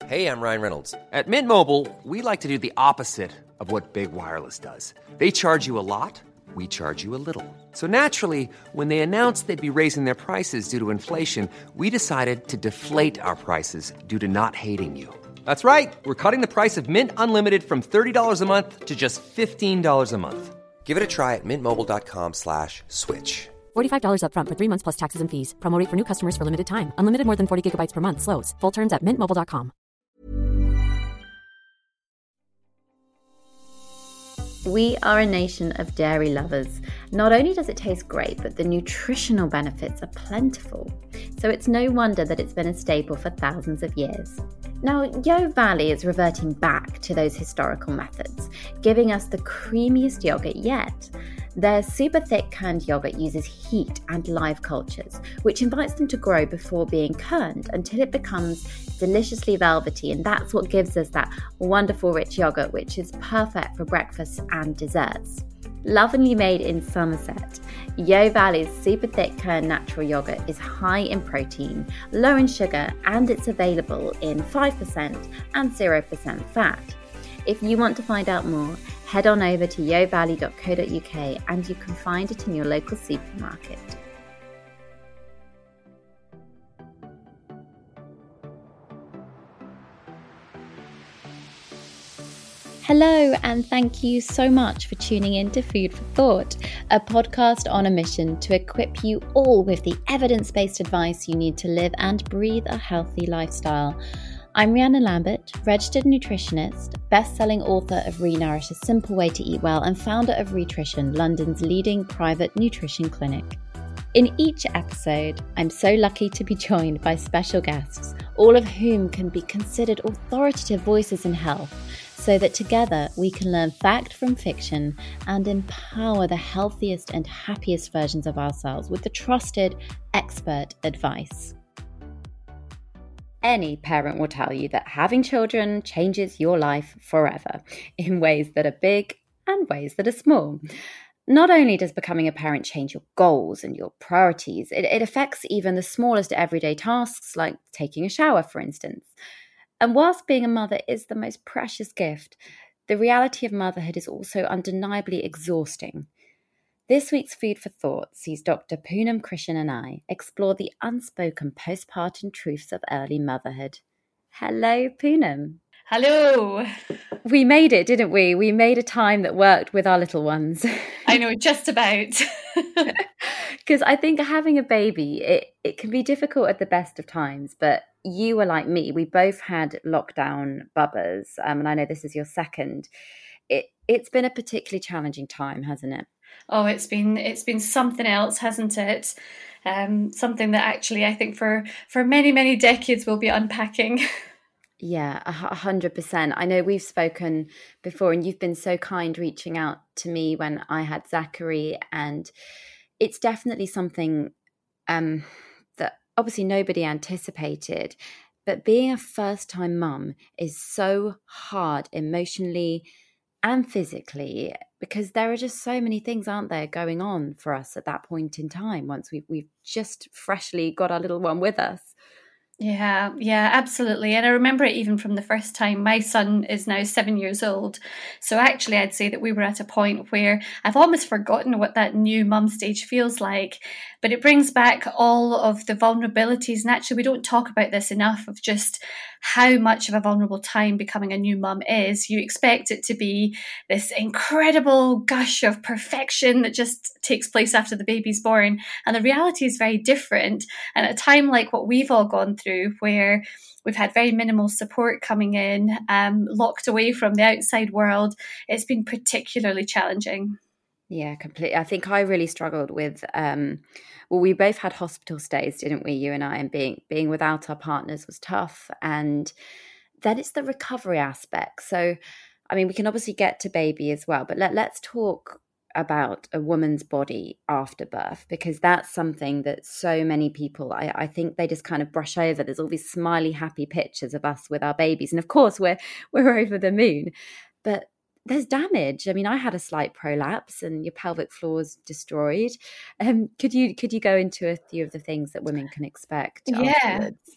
Hey, I'm Ryan Reynolds. At Mint Mobile, we like to do the opposite of what Big Wireless does. They charge you a lot, we charge you a little. So naturally, when they announced they'd be raising their prices due to inflation, we decided to deflate our prices due to not hating you. That's right. We're cutting the price of Mint Unlimited from $30 a month to just $15 a month. Give it a try at mintmobile.com/switch. $45 up front for 3 months plus taxes and fees. Promo rate for new customers for limited time. Unlimited more than 40 gigabytes per month. Slows full terms at mintmobile.com. We are a nation of dairy lovers. Not only does it taste great, but the nutritional benefits are plentiful. So it's no wonder that it's been a staple for thousands of years. Now, Yo Valley is reverting back to those historical methods, giving us the creamiest yogurt yet. Their super thick kerned yogurt uses heat and live cultures, which invites them to grow before being kerned until it becomes deliciously velvety, and that's what gives us that wonderful rich yogurt, which is perfect for breakfast and desserts. Lovingly made in Somerset, Yo Valley's super thick kerned natural yogurt is high in protein, low in sugar, and it's available in 5% and 0% fat. If you want to find out more, head on over to yovalley.co.uk and you can find it in your local supermarket. Hello, and thank you so much for tuning in to Food for Thought, a podcast on a mission to equip you all with the evidence-based advice you need to live and breathe a healthy lifestyle. I'm Rhiannon Lambert, registered nutritionist, best-selling author of Renourish, A Simple Way to Eat Well, and founder of Rhitrition, London's leading private nutrition clinic. In each episode, I'm so lucky to be joined by special guests, all of whom can be considered authoritative voices in health, so that together we can learn fact from fiction and empower the healthiest and happiest versions of ourselves with the trusted expert advice. Any parent will tell you that having children changes your life forever in ways that are big and ways that are small. Not only does becoming a parent change your goals and your priorities, it affects even the smallest everyday tasks like taking a shower, for instance. And whilst being a mother is the most precious gift, the reality of motherhood is also undeniably exhausting. This week's Food for Thought sees Dr. Poonam Krishan and I explore the unspoken postpartum truths of early motherhood. Hello, Poonam. Hello. We made it, didn't we? We made a time that worked with our little ones. I know, just about. Because I think having a baby, it can be difficult at the best of times, but you were like me. We both had lockdown bubbers, and I know this is your second. It's been a particularly challenging time, hasn't it? Oh, it's been something else, hasn't it? Something that actually I think for many, many decades we'll be unpacking. Yeah, 100%. I know we've spoken before and you've been so kind reaching out to me when I had Zachary, and it's definitely something that obviously nobody anticipated, but being a first-time mum is so hard emotionally and physically because there are just so many things, aren't there, going on for us at that point in time once we've just freshly got our little one with us. Yeah, absolutely. And I remember it even from the first time. My son is now 7 years old. So actually, I'd say that we were at a point where I've almost forgotten what that new mum stage feels like. But it brings back all of the vulnerabilities. And actually, we don't talk about this enough of just how much of a vulnerable time becoming a new mum is. You expect it to be this incredible gush of perfection that just takes place after the baby's born. And the reality is very different. And at a time like what we've all gone through, where we've had very minimal support coming in, locked away from the outside world, it's been particularly challenging. Yeah, completely. I think I really struggled with, we both had hospital stays, didn't we, you and I, and being without our partners was tough. And then it's the recovery aspect. So, I mean, we can obviously get to baby as well, but let's talk about a woman's body after birth, because that's something that so many people, I think they just kind of brush over. There's all these smiley, happy pictures of us with our babies. And of course, we're over the moon. But there's damage. I mean, I had a slight prolapse and your pelvic floor is destroyed. Could you go into a few of the things that women can expect afterwards?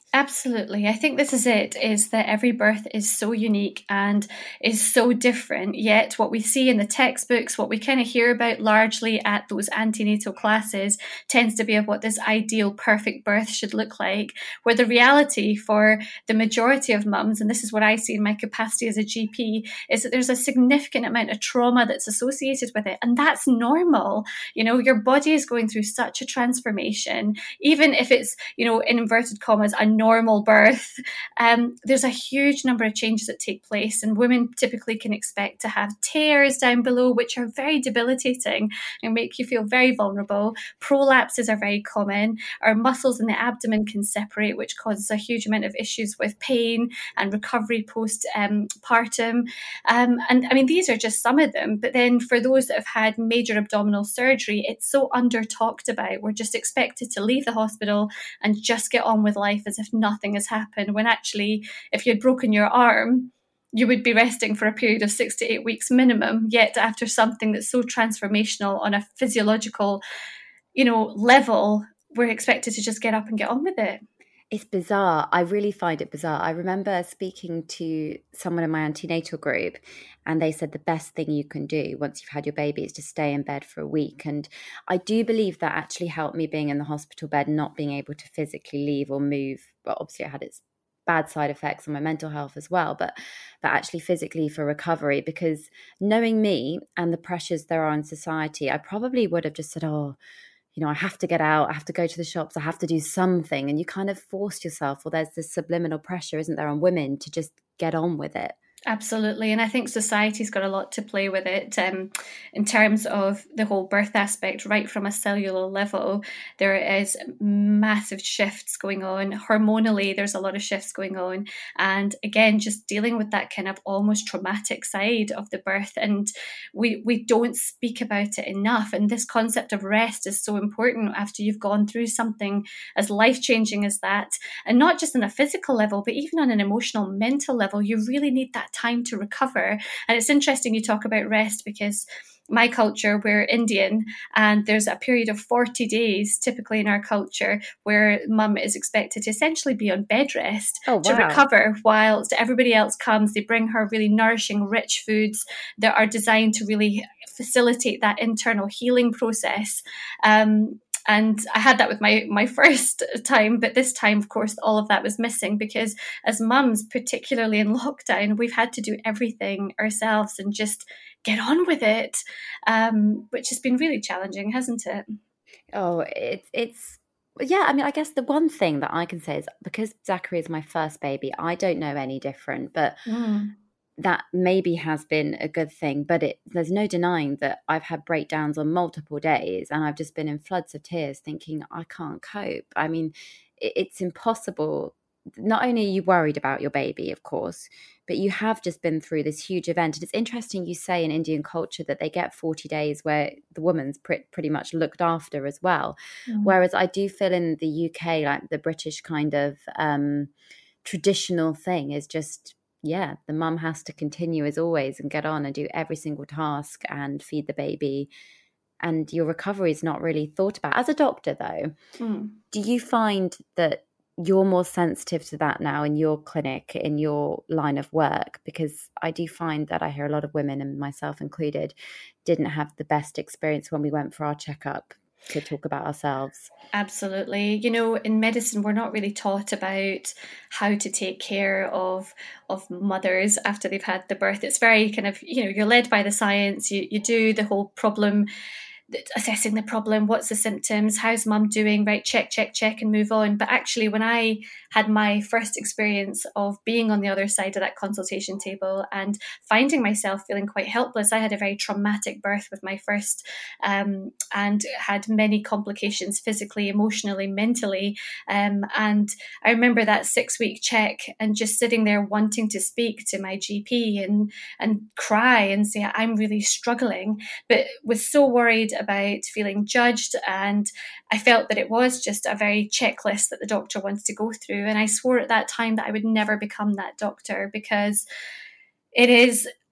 Absolutely. I think this is it, is that every birth is so unique and is so different. Yet what we see in the textbooks, what we kind of hear about largely at those antenatal classes, tends to be of what this ideal perfect birth should look like, where the reality for the majority of mums, and this is what I see in my capacity as a GP, is that there's a significant amount of trauma that's associated with it. And that's normal. You know, your body is going through such a transformation, even if it's, you know, in inverted commas, a normal birth, there's a huge number of changes that take place, and women typically can expect to have tears down below, which are very debilitating and make you feel very vulnerable. Prolapses are very common. Our muscles in the abdomen can separate, which causes a huge amount of issues with pain and recovery post-partum. And I mean, these are just some of them. But then for those that have had major abdominal surgery, it's so under-talked about. We're just expected to leave the hospital and just get on with life as if nothing has happened, when actually, if you had broken your arm, you would be resting for a period of 6 to 8 weeks minimum. Yet after something that's so transformational on a physiological, you know, level, we're expected to just get up and get on with it. It's bizarre. I really find it bizarre. I remember speaking to someone in my antenatal group, and they said the best thing you can do once you've had your baby is to stay in bed for a week. And I do believe that actually helped me, being in the hospital bed, not being able to physically leave or move. But obviously it had its bad side effects on my mental health as well, but actually physically for recovery, because knowing me and the pressures there are in society, I probably would have just said, oh, you know, I have to get out, I have to go to the shops, I have to do something. And you kind of forced yourself, or there's this subliminal pressure, isn't there, on women to just get on with it. Absolutely. And I think society's got a lot to play with it in terms of the whole birth aspect, right from a cellular level. There is massive shifts going on. Hormonally, there's a lot of shifts going on. And again, just dealing with that kind of almost traumatic side of the birth. And we don't speak about it enough. And this concept of rest is so important after you've gone through something as life-changing as that. And not just on a physical level, but even on an emotional, mental level, you really need that time to recover. And it's interesting you talk about rest, because my culture, we're Indian, and there's a period of 40 days typically in our culture where mum is expected to essentially be on bed rest to recover, whilst everybody else comes. They bring her really nourishing, rich foods that are designed to really facilitate that internal healing process. And I had that with my first time, but this time, of course, all of that was missing, because as mums, particularly in lockdown, we've had to do everything ourselves and just get on with it, which has been really challenging, hasn't it? Oh, it's yeah. I mean, I guess the one thing that I can say is, because Zachary is my first baby, I don't know any different, but that maybe has been a good thing. But there's no denying that I've had breakdowns on multiple days, and I've just been in floods of tears thinking I can't cope. I mean, it's impossible. Not only are you worried about your baby, of course, but you have just been through this huge event. And it's interesting you say in Indian culture that they get 40 days where the woman's pretty much looked after as well. Whereas I do feel in the UK, like the British kind of traditional thing is just, yeah, the mum has to continue as always and get on and do every single task and feed the baby. And your recovery is not really thought about. As a doctor, though, do you find that you're more sensitive to that now in your clinic, in your line of work? Because I do find that I hear a lot of women, and myself included, didn't have the best experience when we went for our checkup to talk about ourselves. Absolutely. You know, in medicine, we're not really taught about how to take care of mothers after they've had the birth. It's very kind of, you know, you're led by the science. You do the whole problem, assessing the problem, what's the symptoms, how's mum doing, right, check, and move on. But actually, when I had my first experience of being on the other side of that consultation table and finding myself feeling quite helpless, I had a very traumatic birth with my first, and had many complications physically, emotionally, mentally. And I remember that 6-week check and just sitting there wanting to speak to my GP and cry and say, I'm really struggling, but was so worried about feeling judged. And I felt that it was just a very checklist that the doctor wanted to go through. And I swore at that time that I would never become that doctor, because it is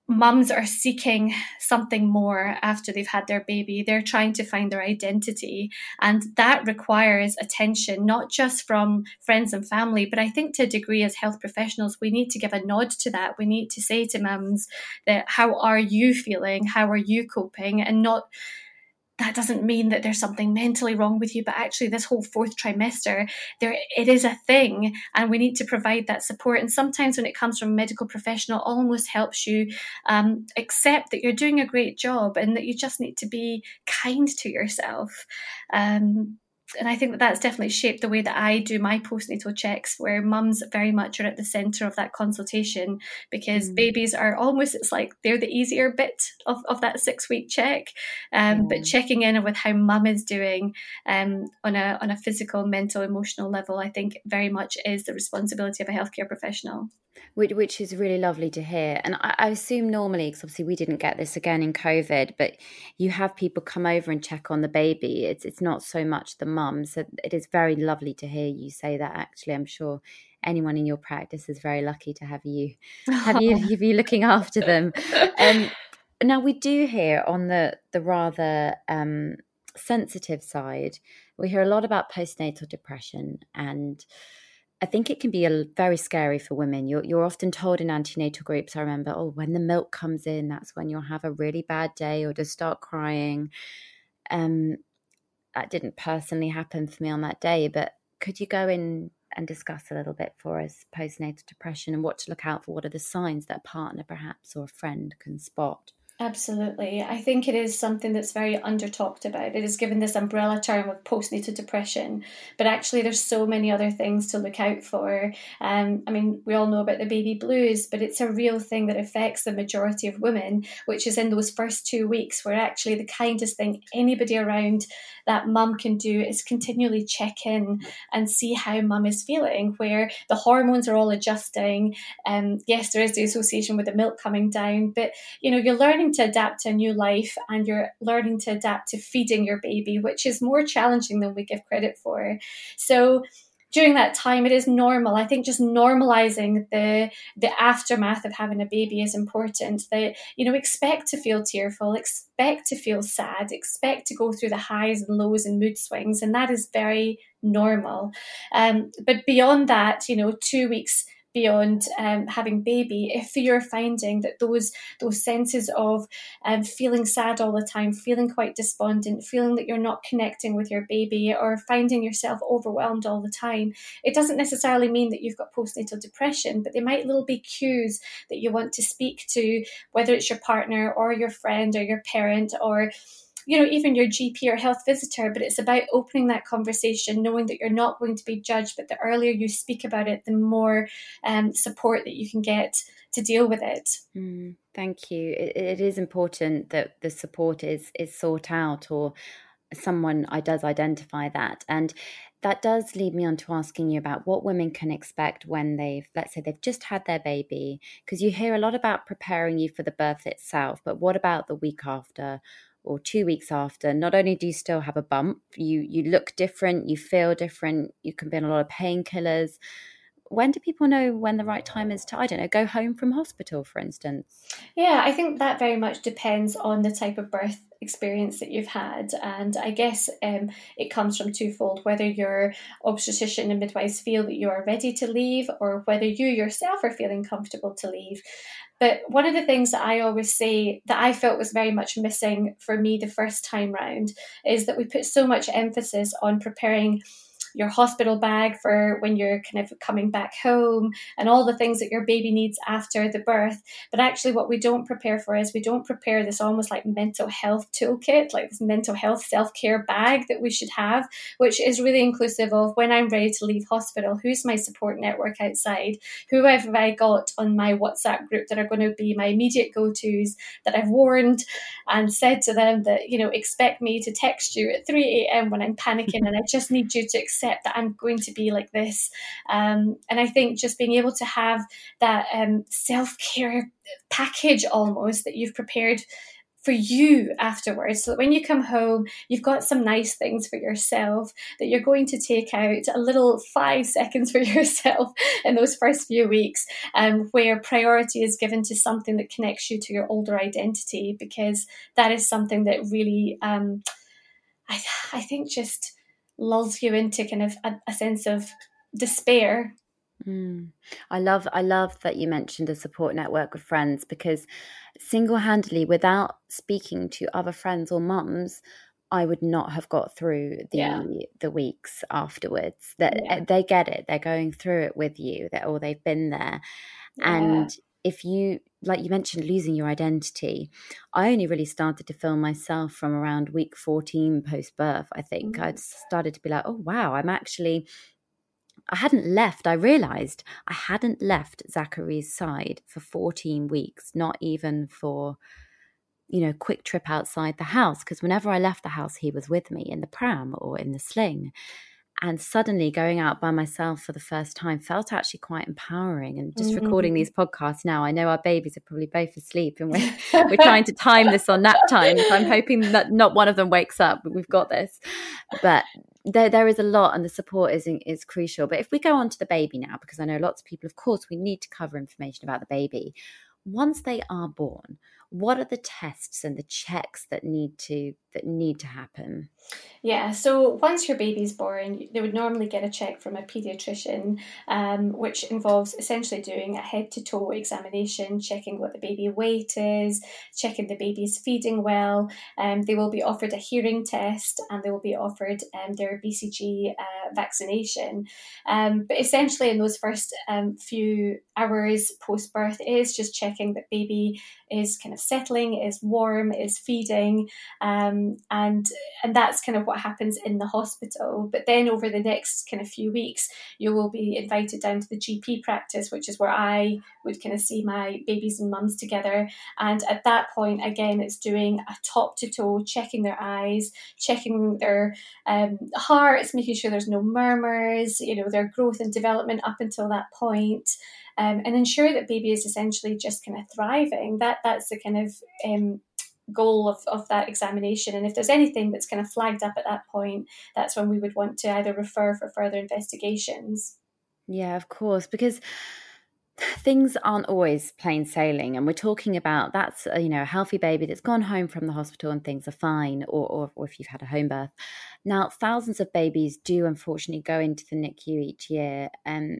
mums are seeking something more after they've had their baby. They're trying to find their identity, and that requires attention, not just from friends and family, but I think to a degree as health professionals, we need to give a nod to that. We need to say to mums that, how are you feeling? How are you coping? And not, that doesn't mean that there's something mentally wrong with you, but actually this whole fourth trimester, it is a thing, and we need to provide that support. And sometimes when it comes from a medical professional, almost helps you accept that you're doing a great job and that you just need to be kind to yourself. And I think that that's definitely shaped the way that I do my postnatal checks, where mums very much are at the centre of that consultation, because babies are almost, it's like they're the easier bit of that 6-week check. But checking in with how mum is doing on a physical, mental, emotional level, I think very much is the responsibility of a healthcare professional. Which is really lovely to hear. And I assume normally, because obviously we didn't get this again in COVID, but you have people come over and check on the baby. It's not so much the mum. So it is very lovely to hear you say that. Actually, I'm sure anyone in your practice is very lucky to have you looking after them. Now we do hear on the rather sensitive side, we hear a lot about postnatal depression, and I think it can be very scary for women. You're often told in antenatal groups, I remember, when the milk comes in, that's when you'll have a really bad day or just start crying. That didn't personally happen for me on that day, but could you go in and discuss a little bit for us postnatal depression and what to look out for? What are the signs that a partner perhaps or a friend can spot? Absolutely. I think it is something that's very under talked about. It is given this umbrella term of postnatal depression, but actually there's so many other things to look out for. We all know about the baby blues, but it's a real thing that affects the majority of women, which is in those first 2 weeks, where actually the kindest thing anybody around that mum can do is continually check in and see how mum is feeling, where the hormones are all adjusting. Yes, there is the association with the milk coming down, but you're learning to adapt to a new life, and you're learning to adapt to feeding your baby, which is more challenging than we give credit for. So during that time, it is normal. I think just normalizing the aftermath of having a baby is important. That, expect to feel tearful, expect to feel sad, expect to go through the highs and lows and mood swings, and that is very normal. But beyond that, 2 weeks beyond having baby, if you're finding that those senses of feeling sad all the time, feeling quite despondent, feeling that you're not connecting with your baby, or finding yourself overwhelmed all the time, it doesn't necessarily mean that you've got postnatal depression, but they might little be cues that you want to speak to, whether it's your partner or your friend or your parent, or even your GP or health visitor. But it's about opening that conversation, knowing that you're not going to be judged, but the earlier you speak about it, the more support that you can get to deal with it. Thank you. It is important that the support is sought out, or someone does identify that. And that does lead me on to asking you about what women can expect when let's say they've just had their baby, because you hear a lot about preparing you for the birth itself, but what about the week after or 2 weeks after? Not only do you still have a bump, you look different, you feel different, you can be on a lot of painkillers. When do people know when the right time is to, go home from hospital, for instance? Yeah, I think that very much depends on the type of birth experience that you've had. And I guess it comes from twofold, whether your obstetrician and midwives feel that you are ready to leave, or whether you yourself are feeling comfortable to leave. But one of the things that I always say that I felt was very much missing for me the first time round is that we put so much emphasis on preparing your hospital bag for when you're kind of coming back home and all the things that your baby needs after the birth. But actually what we don't prepare for is we don't prepare this almost like mental health toolkit, like this mental health self-care bag that we should have, which is really inclusive of when I'm ready to leave hospital, who's my support network outside, who have I got on my WhatsApp group that are going to be my immediate go-tos, that I've warned and said to them that, expect me to text you at 3 a.m. when I'm panicking, and I just need you to accept that I'm going to be like this. And I think just being able to have that self-care package almost that you've prepared for you afterwards, so that when you come home, you've got some nice things for yourself, that you're going to take out a little 5 seconds for yourself in those first few weeks, where priority is given to something that connects you to your older identity, because that is something that really, I think, just lulls you into kind of a sense of despair. I love that you mentioned a support network with friends, because single-handedly, without speaking to other friends or mums, I would not have got through the weeks afterwards. That they get it, they're going through it with you, or they've been there. And if you, like you mentioned, losing your identity, I only really started to feel myself from around week 14 post-birth. I think I'd started to be like, oh wow, I realized I hadn't left Zachary's side for 14 weeks, not even for, quick trip outside the house. Because whenever I left the house, he was with me in the pram or in the sling. And suddenly going out by myself for the first time felt actually quite empowering. And just recording these podcasts now, I know our babies are probably both asleep, and we're trying to time this on nap time. So I'm hoping that not one of them wakes up, but we've got this. But there is a lot, and the support is crucial. But if we go on to the baby now, because I know lots of people, of course, we need to cover information about the baby. Once they are born, what are the tests and the checks that need to happen? Yeah, so once your baby's born, they would normally get a check from a paediatrician, which involves essentially doing a head-to-toe examination, checking what the baby weight is, checking the baby's feeding well. They will be offered a hearing test, and they will be offered their BCG vaccination. But essentially, in those first few hours post-birth, it is just checking that baby is kind of settling, is warm, is feeding, and that's kind of what happens in the hospital. But then over the next kind of few weeks, you will be invited down to the GP practice, which is where I would kind of see my babies and mums together. And at that point, again, it's doing a top to toe, checking their eyes, checking their hearts, making sure there's no murmurs, their growth and development up until that point. And ensure that baby is essentially just kind of thriving. That's the kind of goal of that examination. And if there's anything that's kind of flagged up at that point, that's when we would want to either refer for further investigations. Yeah, of course, because things aren't always plain sailing, and we're talking about that's a healthy baby that's gone home from the hospital and things are fine, or if you've had a home birth. Now, thousands of babies do unfortunately go into the NICU each year, and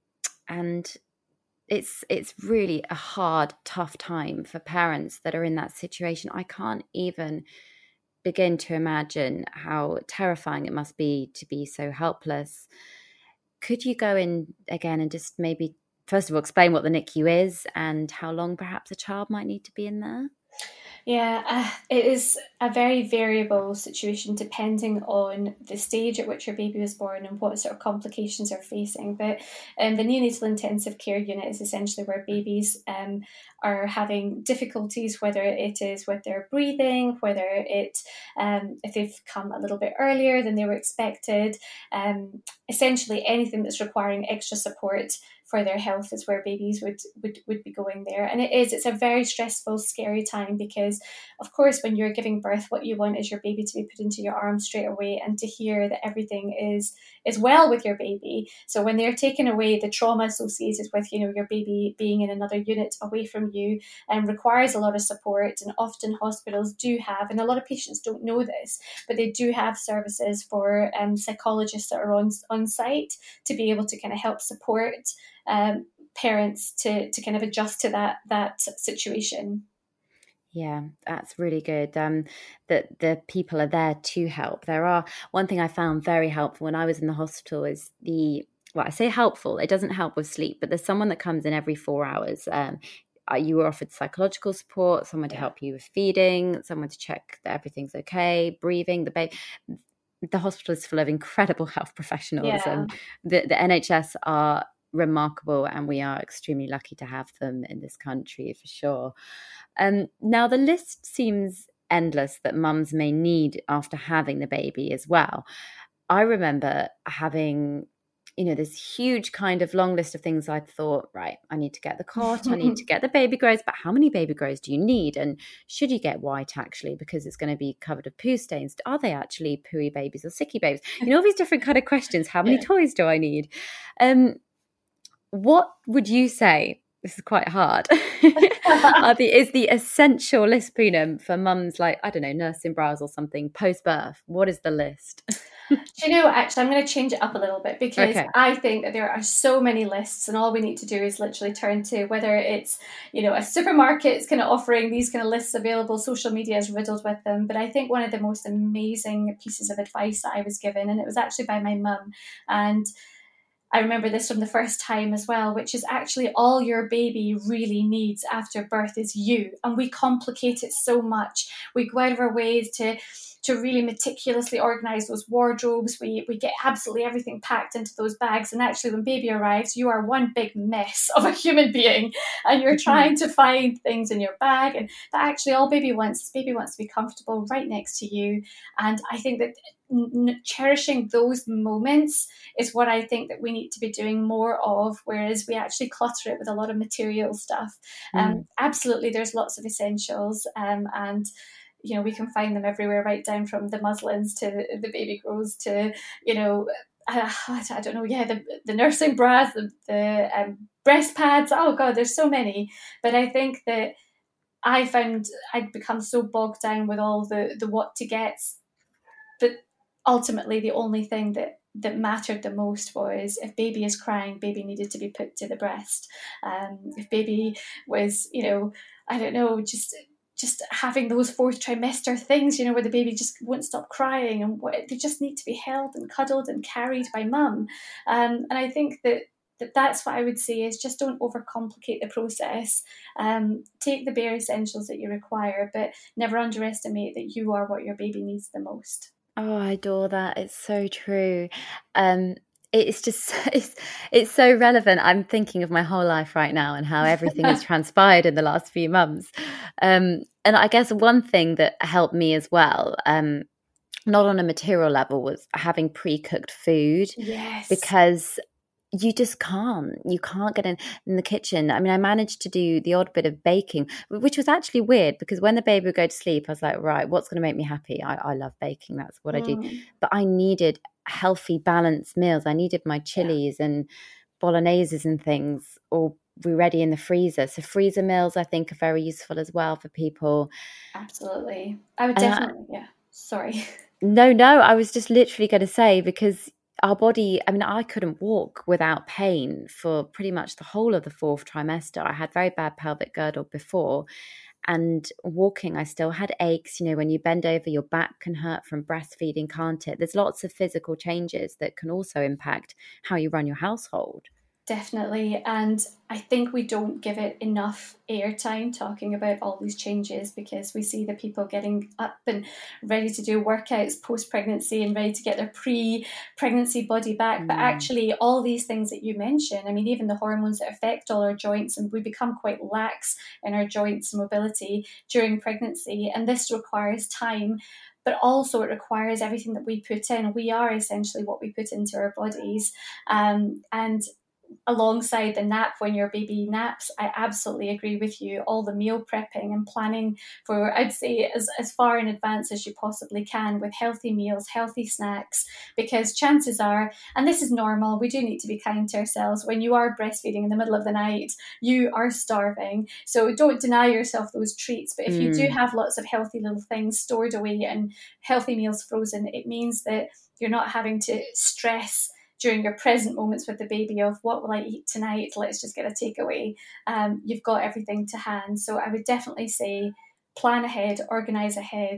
it's really a hard, tough time for parents that are in that situation. I can't even begin to imagine how terrifying it must be to be so helpless. Could you go in again and just maybe, first of all, explain what the NICU is and how long perhaps a child might need to be in there? Yeah, it is a very variable situation depending on the stage at which your baby was born and what sort of complications they're facing. But the neonatal intensive care unit is essentially where babies are having difficulties, whether it is with their breathing, whether if they've come a little bit earlier than they were expected, essentially anything that's requiring extra support for their health is where babies would be going there. And it's a very stressful, scary time, because of course when you're giving birth, what you want is your baby to be put into your arms straight away and to hear that everything is well with your baby. So when they're taking away, the trauma associated with your baby being in another unit away from you requires a lot of support. And often hospitals do have, and a lot of patients don't know this, but they do have services for psychologists that are on site to be able to kind of help support parents to kind of adjust to that situation. Yeah, that's really good. That the people are there to help. One thing I found very helpful when I was in the hospital is I say helpful, it doesn't help with sleep, but there's someone that comes in every 4 hours. You were offered psychological support, someone to help you with feeding, someone to check that everything's okay, breathing, the hospital is full of incredible health professionals, and the NHS are remarkable, and we are extremely lucky to have them in this country for sure. Now, the list seems endless that mums may need after having the baby as well. I remember having this huge kind of long list of things I thought, right, I need to get the cot, I need to get the baby grows, but how many baby grows do you need? And should you get white actually, because it's going to be covered with poo stains? Are they actually pooey babies or sicky babies? All these different kind of questions. How many toys do I need? What would you say? This is quite hard. Is the essential list, Poonam, for mums like, I don't know, nursing bras or something post-birth? What is the list? Do you know, actually, I'm going to change it up a little bit, because I think that there are so many lists, and all we need to do is literally turn to whether it's, a supermarket's kind of offering these kind of lists available. Social media is riddled with them. But I think one of the most amazing pieces of advice that I was given, and it was actually by my mum, and I remember this from the first time as well, which is actually all your baby really needs after birth is you. And we complicate it so much. We go out of our ways to really meticulously organise those wardrobes. We get absolutely everything packed into those bags. And actually, when baby arrives, you are one big mess of a human being. And you're trying to find things in your bag. But actually, all baby wants to be comfortable right next to you. And I think that cherishing those moments is what I think that we need to be doing more of, whereas we actually clutter it with a lot of material stuff. Absolutely, there's lots of essentials, and we can find them everywhere, right down from the muslins to the baby grows to I don't know, the nursing bras, the breast pads. Oh God, there's so many. But I think that I found I'd become so bogged down with all the what to get, but ultimately the only thing that mattered the most was, if baby is crying, baby needed to be put to the breast. If baby was, I don't know, just having those fourth trimester things, where the baby just won't stop crying, and they just need to be held and cuddled and carried by mum. And I think that's what I would say is, just don't overcomplicate the process. Take the bare essentials that you require, but never underestimate that you are what your baby needs the most. Oh, I adore that. It's so true. It's just, it's so relevant. I'm thinking of my whole life right now and how everything has transpired in the last few months. And I guess one thing that helped me as well, not on a material level, was having pre-cooked food. Yes. Because you just can't get in the kitchen. I mean, I managed to do the odd bit of baking, which was actually weird, because when the baby would go to sleep, I was like, right, what's going to make me happy? I love baking. That's what I do. But I needed healthy, balanced meals. I needed my chilies and bologneses and things all be ready in the freezer. So freezer meals, I think, are very useful as well for people. Absolutely. I would definitely, sorry. No, I was just literally going to say, because our body, I mean, I couldn't walk without pain for pretty much the whole of the fourth trimester. I had very bad pelvic girdle before, and walking, I still had aches. When you bend over, your back can hurt from breastfeeding, can't it? There's lots of physical changes that can also impact how you run your household. Definitely. And I think we don't give it enough airtime talking about all these changes, because we see the people getting up and ready to do workouts post-pregnancy and ready to get their pre-pregnancy body back. But actually, all these things that you mentioned, I mean, even the hormones that affect all our joints, and we become quite lax in our joints and mobility during pregnancy. And this requires time, but also it requires everything that we put in. We are essentially what we put into our bodies. And alongside the nap, when your baby naps, I absolutely agree with you. All the meal prepping and planning for, I'd say, as far in advance as you possibly can, with healthy meals, healthy snacks, because chances are, and this is normal, we do need to be kind to ourselves. When you are breastfeeding in the middle of the night, you are starving. So don't deny yourself those treats. But if you do have lots of healthy little things stored away and healthy meals frozen, it means that you're not having to stress during your present moments with the baby of, what will I eat tonight? Let's just get a takeaway. You've got everything to hand. So I would definitely say plan ahead, organise ahead.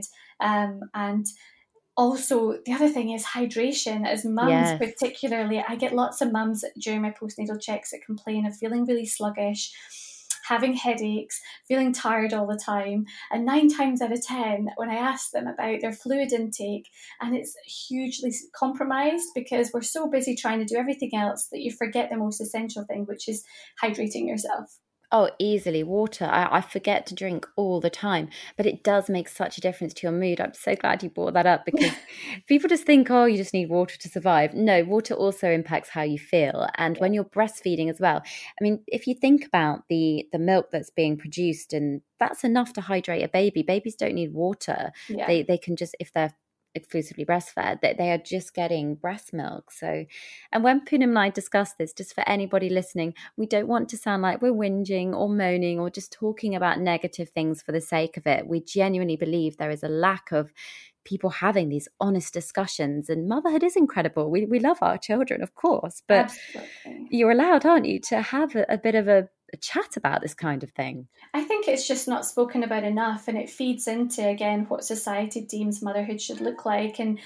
And also the other thing is hydration. As mums, particularly, I get lots of mums during my postnatal checks that complain of feeling really sluggish, having headaches, feeling tired all the time. And 9 times out of 10, when I ask them about their fluid intake, and it's hugely compromised because we're so busy trying to do everything else that you forget the most essential thing, which is hydrating yourself. Oh, easily. Water. I forget to drink all the time, but it does make such a difference to your mood. I'm so glad you brought that up because people just think, oh, you just need water to survive. No, water also impacts how you feel. And when you're breastfeeding as well, I mean, if you think about the milk that's being produced, and that's enough to hydrate a baby. Babies don't need water. Yeah. They can just, if they're exclusively breastfed, that they are just getting breast milk. So, and when Poonam and I discuss this, just for anybody listening, we don't want to sound like we're whinging or moaning or just talking about negative things for the sake of it. We genuinely believe there is a lack of people having these honest discussions, and motherhood is incredible. We love our children, of course, but Absolutely. You're allowed, aren't you, to have a bit of a chat about this kind of thing. I think it's just not spoken about enough, and it feeds into, again, what society deems motherhood should look like. And,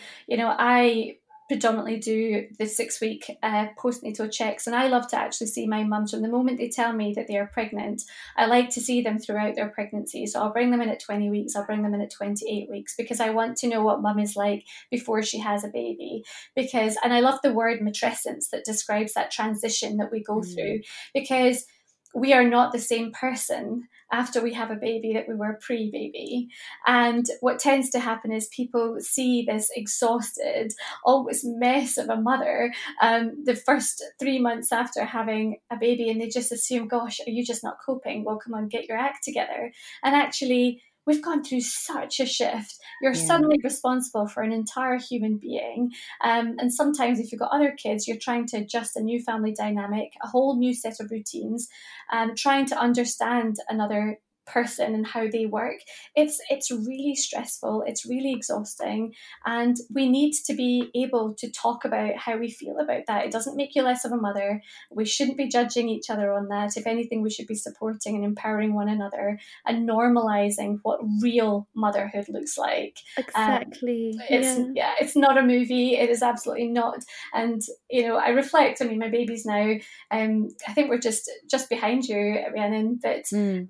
I predominantly do the 6-week postnatal checks, and I love to actually see my mums from the moment they tell me that they are pregnant. I like to see them throughout their pregnancy. So I'll bring them in at 20 weeks, I'll bring them in at 28 weeks, because I want to know what mum is like before she has a baby. And I love the word matrescence that describes that transition that we go through, because we are not the same person after we have a baby that we were pre-baby. And what tends to happen is people see this exhausted, always mess of a mother the first 3 months after having a baby, and they just assume, gosh, are you just not coping? Well, come on, get your act together. And actually, we've gone through such a shift. You're suddenly responsible for an entire human being. And sometimes if you've got other kids, you're trying to adjust a new family dynamic, a whole new set of routines, trying to understand another person and how they work. It's really stressful. It's really exhausting. And we need to be able to talk about how we feel about that. It doesn't make you less of a mother. We shouldn't be judging each other on that. If anything, we should be supporting and empowering one another and normalizing what real motherhood looks like. Exactly. It's not a movie. It is absolutely not. And, I reflect, my baby's now, I think we're just behind you, Rhiannon, but,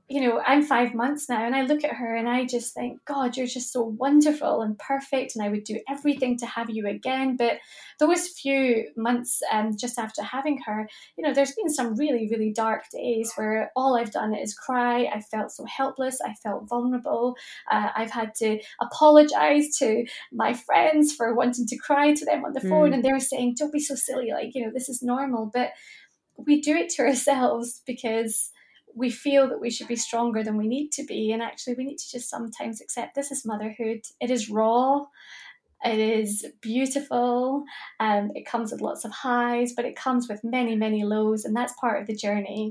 I'm 5 months now, and I look at her and I just think, God, you're just so wonderful and perfect, and I would do everything to have you again. But those few months just after having her, there's been some really, really dark days where all I've done is cry. I felt so helpless. I felt vulnerable. I've had to apologize to my friends for wanting to cry to them on the phone, and they're saying, don't be so silly, this is normal. But we do it to ourselves because we feel that we should be stronger than we need to be. And actually, we need to just sometimes accept this is motherhood. It is raw. It is beautiful. It comes with lots of highs, but it comes with many, many lows. And that's part of the journey.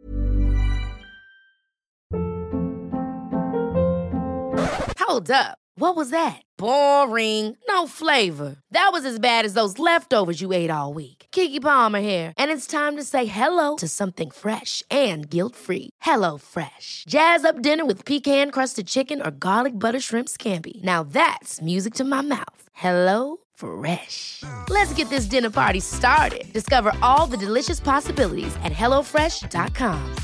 Hold up. What was that? Boring. No flavor. That was as bad as those leftovers you ate all week. Keke Palmer here. And it's time to say hello to something fresh and guilt-free. HelloFresh. Jazz up dinner with pecan-crusted chicken or garlic butter shrimp scampi. Now that's music to my mouth. HelloFresh. Let's get this dinner party started. Discover all the delicious possibilities at HelloFresh.com.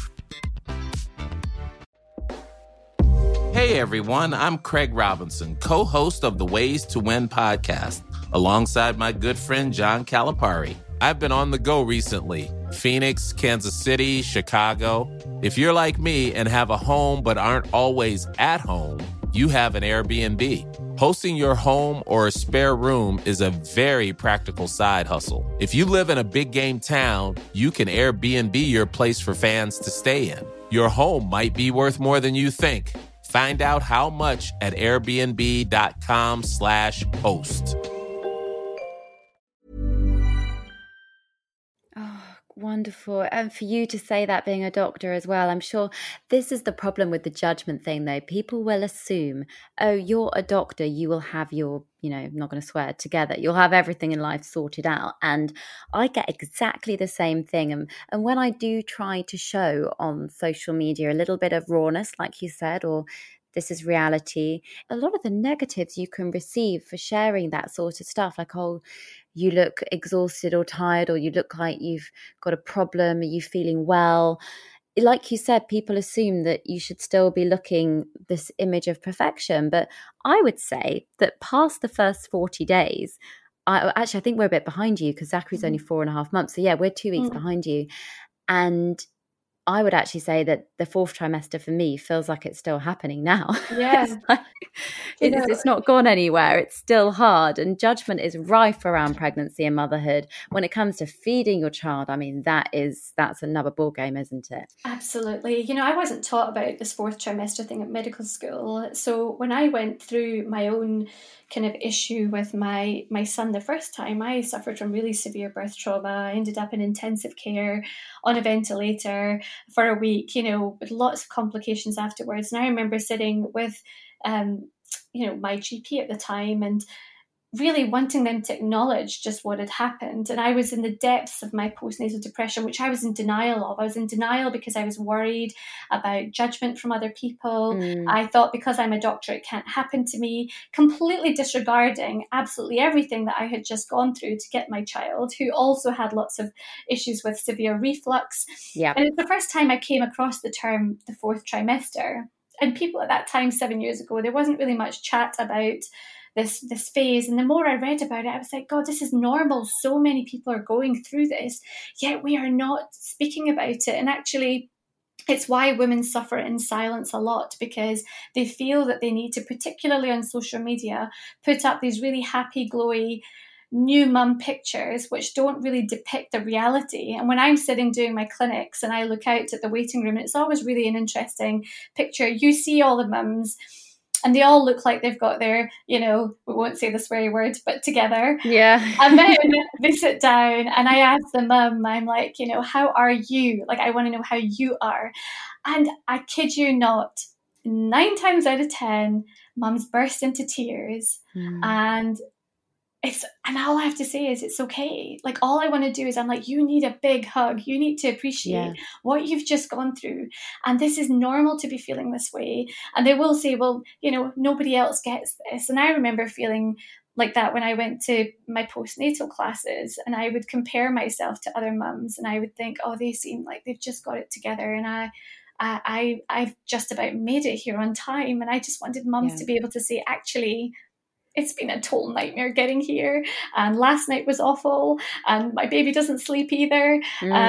Hey everyone, I'm Craig Robinson, co-host of the Ways to Win podcast, alongside my good friend John Calipari. I've been on the go recently. Phoenix, Kansas City, Chicago. If you're like me and have a home but aren't always at home, you have an Airbnb. Hosting your home or a spare room is a very practical side hustle. If you live in a big game town, you can Airbnb your place for fans to stay in. Your home might be worth more than you think. Find out how much at airbnb.com/host. Oh, wonderful. And for you to say that being a doctor as well, I'm sure this is the problem with the judgment thing, though. People will assume, oh, you're a doctor, you will have your, I'm not going to swear, together. You'll have everything in life sorted out. And I get exactly the same thing. And when I do try to show on social media a little bit of rawness, like you said, or this is reality, a lot of the negatives you can receive for sharing that sort of stuff, like, oh, you look exhausted or tired, or you look like you've got a problem, are you feeling well? Like you said, people assume that you should still be looking this image of perfection. But I would say that past the first 40 days, I think we're a bit behind you because Zachary's only 4.5 months. So yeah, we're 2 weeks behind you. And I would actually say that the fourth trimester for me feels like it's still happening now. Yeah. It's not gone anywhere. It's still hard. And judgment is rife around pregnancy and motherhood. When it comes to feeding your child, I mean, that's another ball game, isn't it? Absolutely. I wasn't taught about this fourth trimester thing at medical school. So when I went through my own kind of issue with my son the first time, I suffered from really severe birth trauma. I ended up in intensive care on a ventilator for a week, with lots of complications afterwards. And I remember sitting with, my GP at the time and really wanting them to acknowledge just what had happened. And I was in the depths of my postnatal depression, which I was in denial of. I was in denial because I was worried about judgment from other people. I thought because I'm a doctor, it can't happen to me, completely disregarding absolutely everything that I had just gone through to get my child, who also had lots of issues with severe reflux. Yeah. And it's the first time I came across the term the fourth trimester. And people at that time, 7 years ago, there wasn't really much chat about this phase. And the more I read about it, I was like, God, this is normal. So many people are going through this, yet we are not speaking about it. And actually, it's why women suffer in silence a lot, because they feel that they need to, particularly on social media, put up these really happy, glowy new mum pictures, which don't really depict the reality. And when I'm sitting doing my clinics and I look out at the waiting room, it's always really an interesting picture. You see all the mums, and they all look like they've got their, we won't say the sweary word, but together. Yeah. And then they sit down and I ask the mum, I'm like, how are you? Like, I want to know how you are. And I kid you not, 9 times out of 10, mums burst into tears. And all I have to say is it's okay. Like, all I want to do is, I'm like, you need a big hug. You need to appreciate what you've just gone through. And this is normal to be feeling this way. And they will say, well, nobody else gets this. And I remember feeling like that when I went to my postnatal classes, and I would compare myself to other mums, and I would think, oh, they seem like they've just got it together. And I've just about made it here on time. And I just wanted mums to be able to say, actually, it's been a total nightmare getting here, and last night was awful, and my baby doesn't sleep either.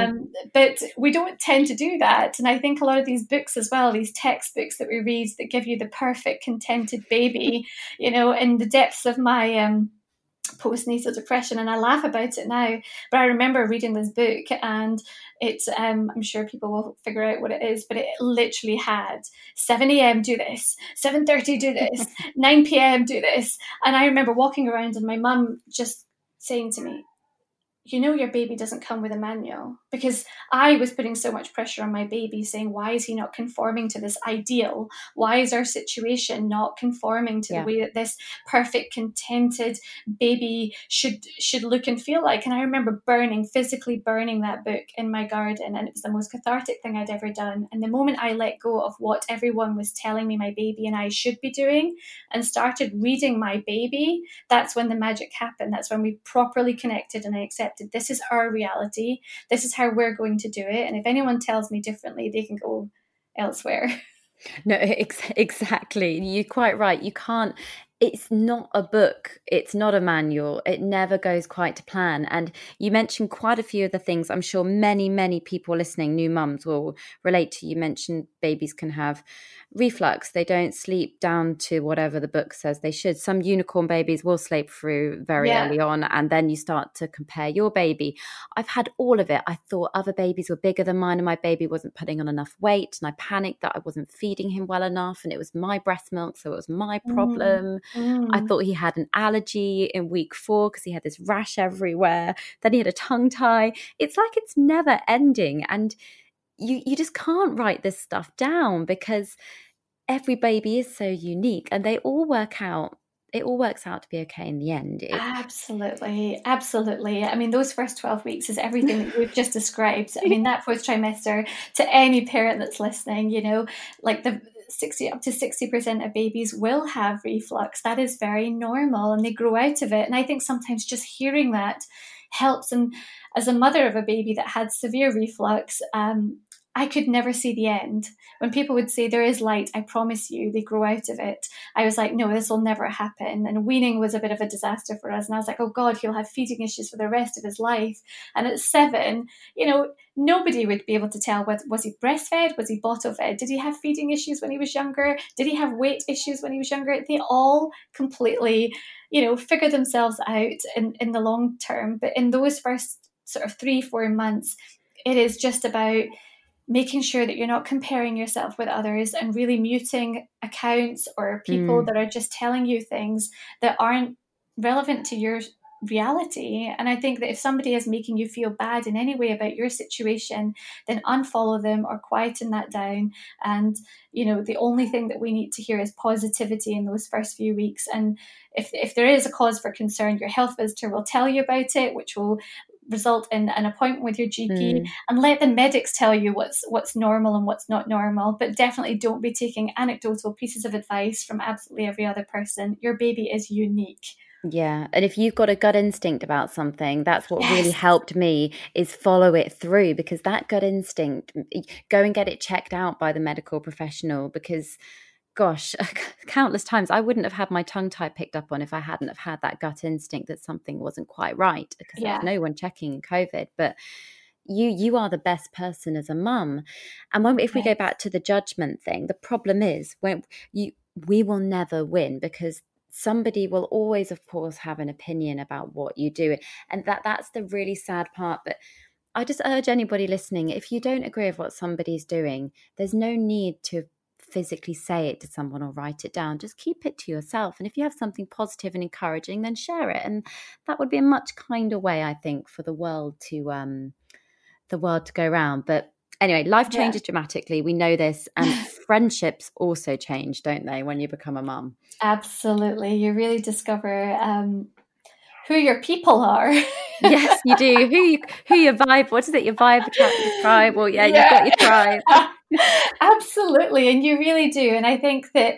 But we don't tend to do that. And I think a lot of these books as well, these textbooks that we read that give you the perfect contented baby, in the depths of my postnatal depression, and I laugh about it now, but I remember reading this book, and it's I'm sure people will figure out what it is, but it literally had 7 a.m. do this, 7:30 do this, 9 p.m. do this. And I remember walking around and my mum just saying to me, your baby doesn't come with a manual, because I was putting so much pressure on my baby, saying, why is he not conforming to this ideal? Why is our situation not conforming to the way that this perfect, contented baby should look and feel like? And I remember physically burning that book in my garden, and it was the most cathartic thing I'd ever done. And the moment I let go of what everyone was telling me my baby and I should be doing, and started reading my baby, that's when the magic happened. That's when we properly connected, and I accepted this is our reality. This is how we're going to do it. And if anyone tells me differently, they can go elsewhere. No, exactly. You're quite right. You can't. It's not a book. It's not a manual. It never goes quite to plan. And you mentioned quite a few of the things I'm sure many, many people listening, new mums, will relate to. You mentioned babies can have reflux. They don't sleep down to whatever the book says they should. Some unicorn babies will sleep through very early on, and then you start to compare your baby. I've had all of it. I thought other babies were bigger than mine and my baby wasn't putting on enough weight, and I panicked that I wasn't feeding him well enough, and it was my breast milk, so it was my problem. I thought he had an allergy in week 4 because he had this rash everywhere. Then he had a tongue tie. It's like it's never ending. And you just can't write this stuff down, because every baby is so unique and they all work out. It all works out to be okay in the end. Absolutely. I mean, those first 12 weeks is everything that we've just described. I mean, that fourth trimester, to any parent that's listening, like up to 60% of babies will have reflux. That is very normal, and they grow out of it. And I think sometimes just hearing that helps. And as a mother of a baby that had severe reflux, I could never see the end. When people would say there is light, I promise you, they grow out of it. I was like, no, this will never happen. And weaning was a bit of a disaster for us. And I was like, oh God, he'll have feeding issues for the rest of his life. And at 7, nobody would be able to tell, was he breastfed? Was he bottle fed? Did he have feeding issues when he was younger? Did he have weight issues when he was younger? They all completely, figure themselves out in the long term. But in those first sort of 3-4 months, it is just about making sure that you're not comparing yourself with others and really muting accounts or people that are just telling you things that aren't relevant to your reality. And I think that if somebody is making you feel bad in any way about your situation, then unfollow them or quieten that down. And, the only thing that we need to hear is positivity in those first few weeks. And if there is a cause for concern, your health visitor will tell you about it, which will result in an appointment with your GP, and let the medics tell you what's normal and what's not normal. But definitely don't be taking anecdotal pieces of advice from absolutely every other person. Your baby is unique. Yeah. And if you've got a gut instinct about something, that's what really helped me, is follow it through, because that gut instinct, go and get it checked out by the medical professional, because gosh, countless times I wouldn't have had my tongue tie picked up on if I hadn't have had that gut instinct that something wasn't quite right, because there's no one checking COVID. But you are the best person as a mum. And if we go back to the judgment thing, the problem is we will never win, because somebody will always, of course, have an opinion about what you do. And that's the really sad part. But I just urge anybody listening, if you don't agree with what somebody's doing, there's no need to physically say it to someone or write it down. Just keep it to yourself. And if you have something positive and encouraging, then share it. And that would be a much kinder way, I think, for the world to go around. But anyway, life changes dramatically. We know this. And friendships also change, don't they, when you become a mum? Absolutely. You really discover who your people are. Yes, you do. Who your vibe, what is it? Your vibe attracts your tribe. Well, you've got your tribe. Absolutely. And you really do. And I think that,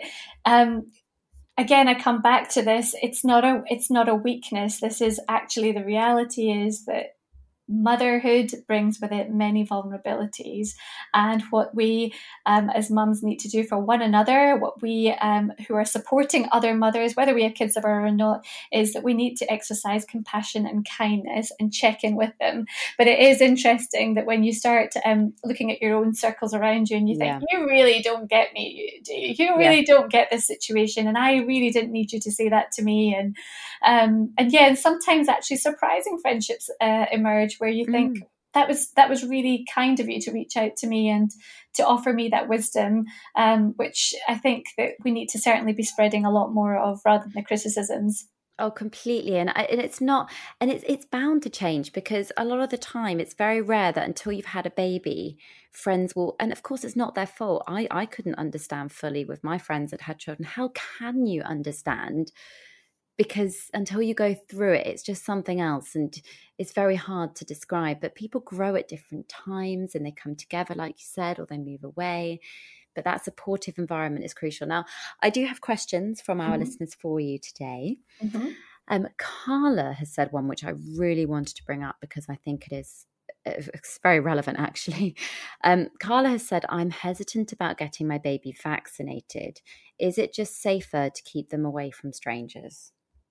again, I come back to this. It's not a weakness. This is actually, the reality is that motherhood brings with it many vulnerabilities, and what we as mums need to do for one another, what we who are supporting other mothers, whether we have kids of our own or not, is that we need to exercise compassion and kindness and check in with them. But it is interesting that when you start looking at your own circles around you and you think, you really don't get me, you really don't get this situation, and I really didn't need you to say that to me. And sometimes actually surprising friendships emerge where you think, that was really kind of you to reach out to me and to offer me that wisdom, which I think that we need to certainly be spreading a lot more of, rather than the criticisms. Oh, completely. And it's not, and it's bound to change, because a lot of the time it's very rare that until you've had a baby, friends will, and of course it's not their fault. I couldn't understand fully with my friends that had children. How can you understand? Because until you go through it, it's just something else, and it's very hard to describe. But people grow at different times, and they come together, like you said, or they move away. But that supportive environment is crucial. Now, I do have questions from our listeners for you today. Carla has said one which I really wanted to bring up, because I think it's very relevant, actually. Carla has said, I'm hesitant about getting my baby vaccinated. Is it just safer to keep them away from strangers?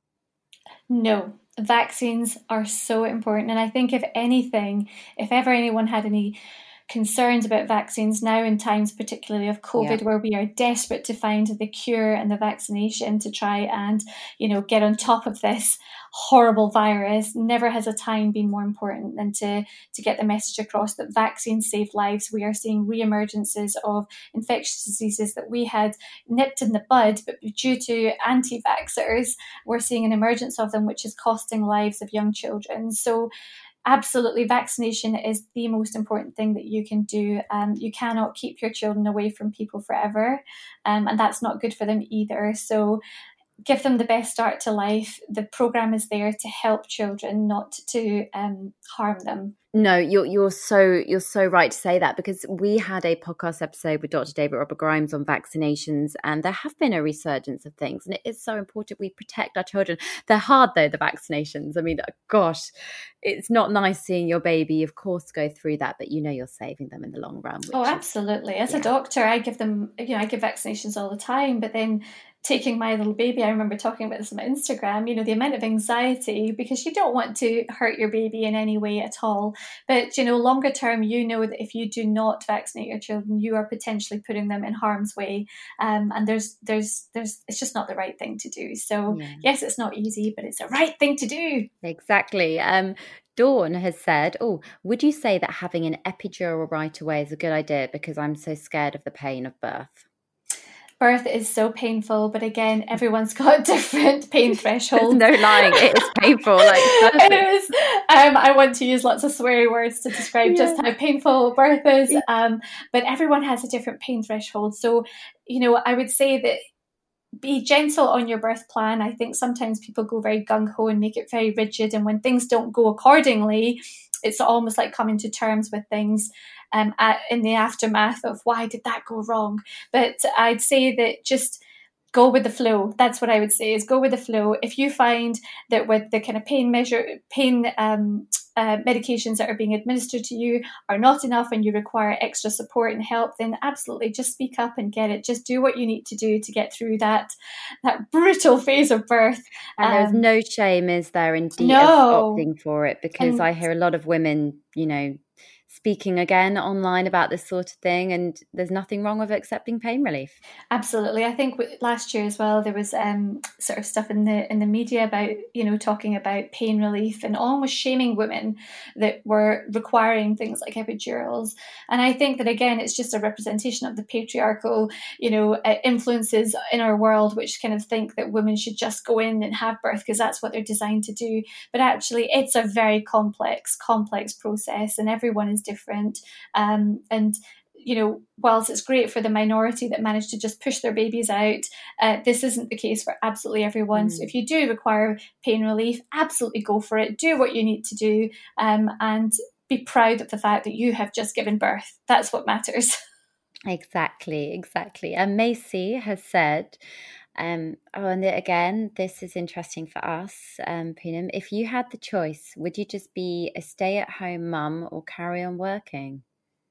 No, vaccines are so important. And I think if anything, if ever anyone had any concerns about vaccines now in times particularly of COVID, where we are desperate to find the cure and the vaccination to try and, get on top of this horrible virus, never has a time been more important than to get the message across that vaccines save lives. We are seeing reemergences of infectious diseases that we had nipped in the bud, but due to anti-vaxxers, we're seeing an emergence of them, which is costing lives of young children. So absolutely, vaccination is the most important thing that you can do. You cannot keep your children away from people forever, and that's not good for them either. So give them the best start to life. The programme is there to help children, not to harm them. No, you're so right to say that, because we had a podcast episode with Dr. David Robert Grimes on vaccinations, and there have been a resurgence of things, and it is so important we protect our children. They're hard though, the vaccinations. I mean, gosh, it's not nice seeing your baby, of course, go through that, but you're saving them in the long run. Oh, absolutely. As a doctor, I give them, I give vaccinations all the time, but then taking my little baby, I remember talking about this on my Instagram, the amount of anxiety, because you don't want to hurt your baby in any way at all. But, longer term, that if you do not vaccinate your children, you are potentially putting them in harm's way. And there's it's just not the right thing to do. So yes, it's not easy, but it's the right thing to do. Exactly. Dawn has said, would you say that having an epidural right away is a good idea because I'm so scared of the pain of birth? Birth is so painful, but again, everyone's got different pain thresholds. There's no lying, it is painful. It is. I want to use lots of sweary words to describe just how painful birth is, but everyone has a different pain threshold. So, I would say that be gentle on your birth plan. I think sometimes people go very gung-ho and make it very rigid, and when things don't go accordingly, it's almost like coming to terms with things in the aftermath of why did that go wrong. But I'd say that just go with the flow. That's what I would say, is go with the flow. If you find that with the kind of pain medications that are being administered to you are not enough and you require extra support and help, then absolutely just speak up and get it. Just do what you need to do to get through that brutal phase of birth. And there's no shame, is there, in opting for it? Because I hear a lot of women, speaking again online about this sort of thing, and there's nothing wrong with accepting pain relief. Absolutely. I think last year as well, there was sort of stuff in the media about, talking about pain relief and almost shaming women that were requiring things like epidurals. And I think that, again, it's just a representation of the patriarchal, influences in our world, which kind of think that women should just go in and have birth because that's what they're designed to do. But actually, it's a very complex process, and everyone is different. Whilst it's great for the minority that manage to just push their babies out, this isn't the case for absolutely everyone. So if you do require pain relief, absolutely go for it. Do what you need to do, and be proud of the fact that you have just given birth. That's what matters. Exactly. And Macy has said, and again, this is interesting for us, Poonam. If you had the choice, would you just be a stay-at-home mum or carry on working?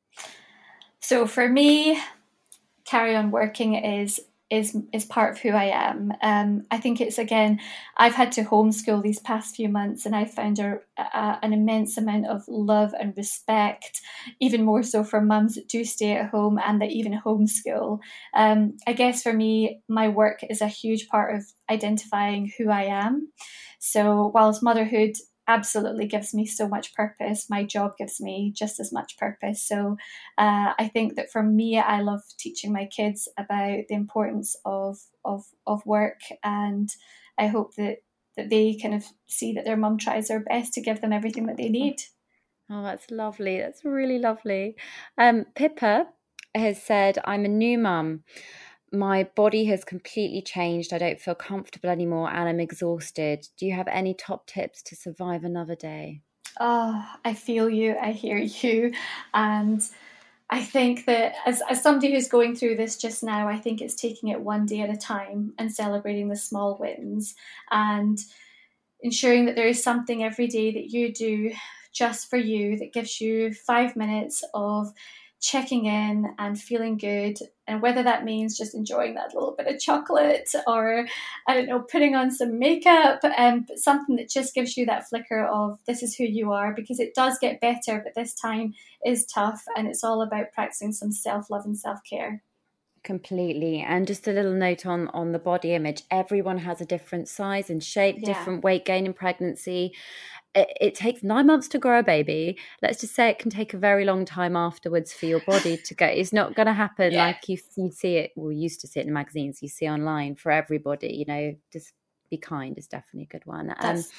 So for me, carry on working is part of who I am. I think it's, again, I've had to homeschool these past few months, and I found an immense amount of love and respect, even more so for mums that do stay at home and that even homeschool. I guess for me, my work is a huge part of identifying who I am. So whilst motherhood absolutely gives me so much purpose, my job gives me just as much purpose. So I think that for me, I love teaching my kids about the importance of work, and I hope that they kind of see that their mum tries her best to give them everything that they need. Oh, that's lovely. That's really lovely. Pippa has said, I'm a new mum. My body has completely changed. I don't feel comfortable anymore and I'm exhausted. Do you have any top tips to survive another day? Oh, I feel you. I hear you. And I think that as somebody who's going through this just now, I think it's taking it one day at a time and celebrating the small wins and ensuring that there is something every day that you do just for you that gives you 5 minutes of checking in and feeling good, and whether that means just enjoying that little bit of chocolate or, I don't know, putting on some makeup, but something that just gives you that flicker of this is who you are, because it does get better, but this time is tough, and it's all about practicing some self-love and self-care. Completely. And just a little note on the body image. Everyone has a different size and shape, different weight gain in pregnancy. It takes 9 months to grow a baby. Let's just say it can take a very long time afterwards for your body to go. It's not going to happen like you see it, well, you used to see it in magazines, you see online for everybody, just be kind is definitely a good one.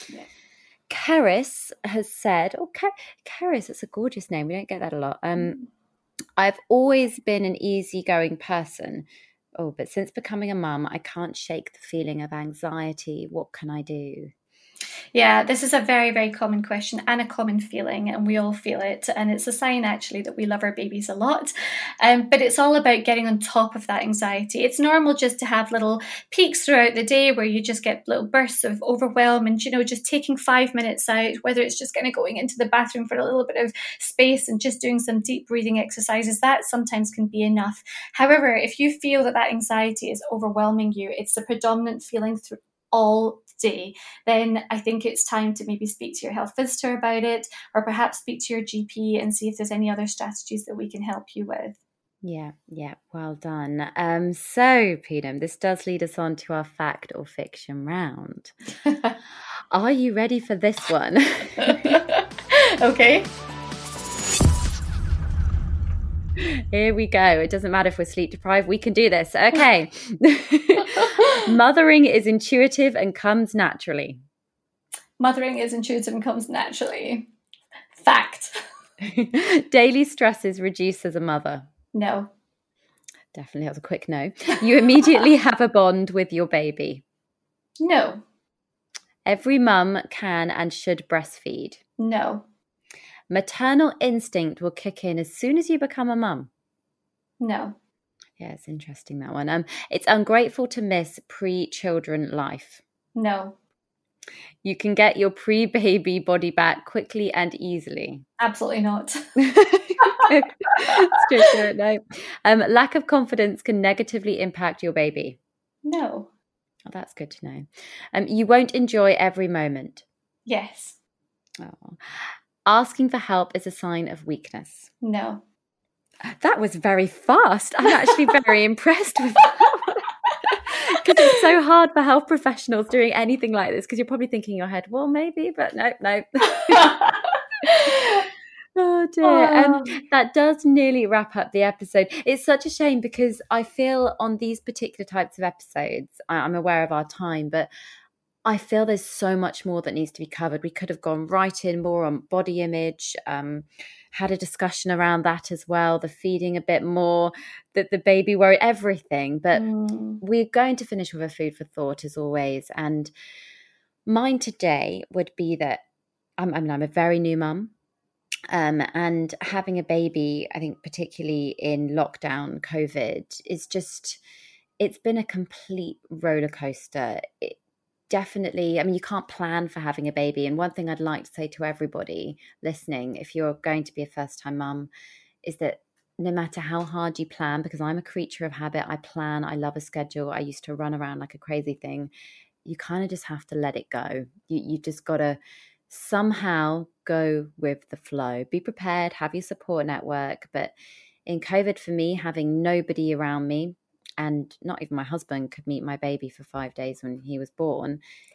Keris has said, Keris, it's a gorgeous name. We don't get that a lot. I've always been an easygoing person. But since becoming a mum, I can't shake the feeling of anxiety. What can I do? Yeah, this is a very, very common question and a common feeling, and we all feel it. And it's a sign actually that we love our babies a lot. But it's all about getting on top of that anxiety. It's normal just to have little peaks throughout the day where you just get little bursts of overwhelm and, just taking 5 minutes out, whether it's just kind of going into the bathroom for a little bit of space and just doing some deep breathing exercises, that sometimes can be enough. However, if you feel that anxiety is overwhelming you, it's the predominant feeling through all day, then I think it's time to maybe speak to your health visitor about it, or perhaps speak to your GP and see if there's any other strategies that we can help you with. Yeah, well done. So, Poonam, this does lead us on to our fact or fiction round. Are you ready for this one? Okay. Here we go. It doesn't matter if we're sleep deprived, we can do this. Okay. Mothering is intuitive and comes naturally. Mothering is intuitive and comes naturally. Fact. Daily stresses reduce as a mother. No. Definitely, that was a quick no. You immediately have a bond with your baby. No. Every mum can and should breastfeed. No. Maternal instinct will kick in as soon as you become a mum. No. Yeah, it's interesting, that one. It's ungrateful to miss pre-children life. No. You can get your pre-baby body back quickly and easily. Absolutely not. Straight to it, no. Lack of confidence can negatively impact your baby. No. Oh, that's good to know. You won't enjoy every moment. Yes. Oh. Asking for help is a sign of weakness. No. That was very fast. I'm actually very impressed with that. Because it's so hard for health professionals doing anything like this, because you're probably thinking in your head, well, maybe, but no. Oh dear. That does nearly wrap up the episode. It's such a shame because I feel on these particular types of episodes, I'm aware of our time, but I feel there's so much more that needs to be covered. We could have gone right in more on body image, had a discussion around that as well, the feeding a bit more, the baby worry, everything. But we're going to finish with a food for thought as always. And mine today would be that I'm a very new mum. And having a baby, I think particularly in lockdown, COVID, it's been a complete roller coaster. Definitely, you can't plan for having a baby. And one thing I'd like to say to everybody listening, if you're going to be a first-time mum, is that no matter how hard you plan, because I'm a creature of habit, I plan, I love a schedule, I used to run around like a crazy thing, you kind of just have to let it go. You just got to somehow go with the flow. Be prepared, have your support network. But in COVID, for me, having nobody around me, and not even my husband could meet my baby for 5 days when he was born.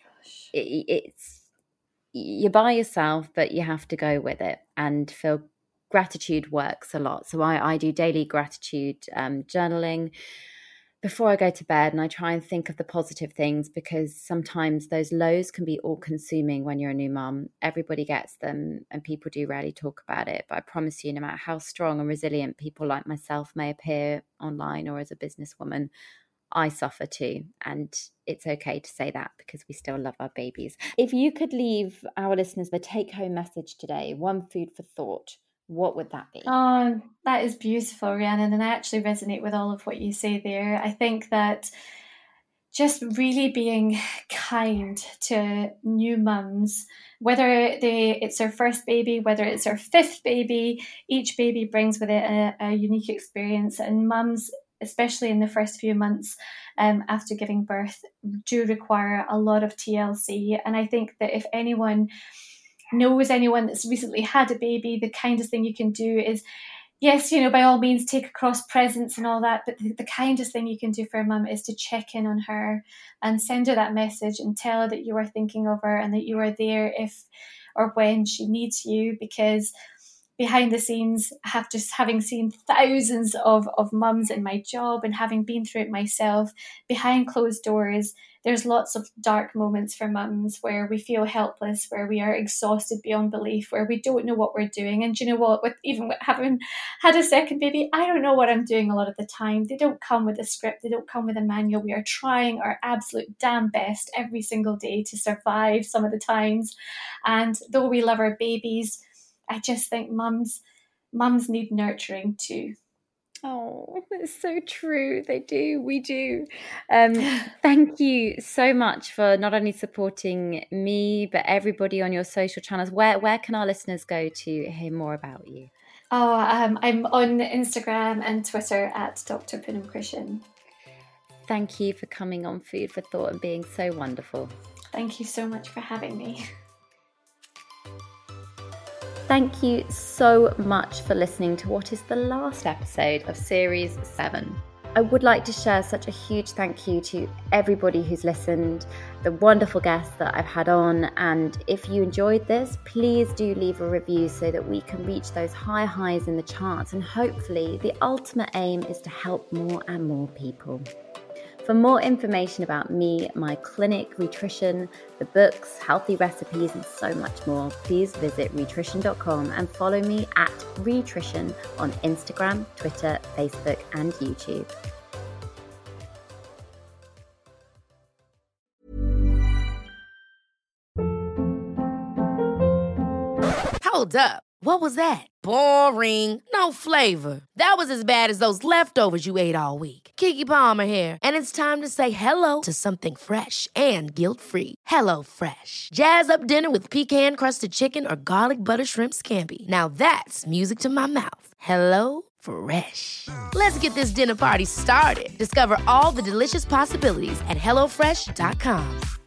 It's you're by yourself, but you have to go with it and feel gratitude works a lot. So I do daily gratitude journaling before I go to bed, and I try and think of the positive things, because sometimes those lows can be all consuming when you're a new mum. Everybody gets them and people do rarely talk about it. But I promise you, no matter how strong and resilient people like myself may appear online or as a businesswoman, I suffer too. And it's okay to say that, because we still love our babies. If you could leave our listeners a take-home message today, one food for thought, what would that be? Oh, that is beautiful, Rhiannon, and I actually resonate with all of what you say there. I think that just really being kind to new mums, whether it's their first baby, whether it's their fifth baby, each baby brings with it a unique experience, and mums, especially in the first few months after giving birth, do require a lot of TLC. And I think that if anyone knows anyone that's recently had a baby, the kindest thing you can do is, yes, by all means take across presents and all that, but the kindest thing you can do for a mum is to check in on her and send her that message and tell her that you are thinking of her and that you are there if or when she needs you, because behind the scenes, having seen thousands of mums in my job and having been through it myself, behind closed doors, there's lots of dark moments for mums where we feel helpless, where we are exhausted beyond belief, where we don't know what we're doing. And do you know what? With having had a second baby, I don't know what I'm doing a lot of the time. They don't come with a script. They don't come with a manual. We are trying our absolute damn best every single day to survive some of the times. And though we love our babies, I just think mums need nurturing too. Oh, it's so true. They do. We do. Thank you so much for not only supporting me, but everybody on your social channels. Where can our listeners go to hear more about you? Oh, I'm on Instagram and Twitter at Dr. Poonam Krishan. Thank you for coming on Food for Thought and being so wonderful. Thank you so much for having me. Thank you so much for listening to what is the last episode of Series 7. I would like to share such a huge thank you to everybody who's listened, the wonderful guests that I've had on, and if you enjoyed this, please do leave a review so that we can reach those high highs in the charts, and hopefully the ultimate aim is to help more and more people. For more information about me, my clinic, Rhitrition, the books, healthy recipes, and so much more, please visit Rhitrition.com and follow me at Rhitrition on Instagram, Twitter, Facebook, and YouTube. Hold up. What was that? Boring. No flavor. That was as bad as those leftovers you ate all week. Keke Palmer here, and it's time to say hello to something fresh and guilt-free. Hello Fresh. Jazz up dinner with pecan-crusted chicken or garlic butter shrimp scampi. Now that's music to my mouth. Hello Fresh. Let's get this dinner party started. Discover all the delicious possibilities at HelloFresh.com.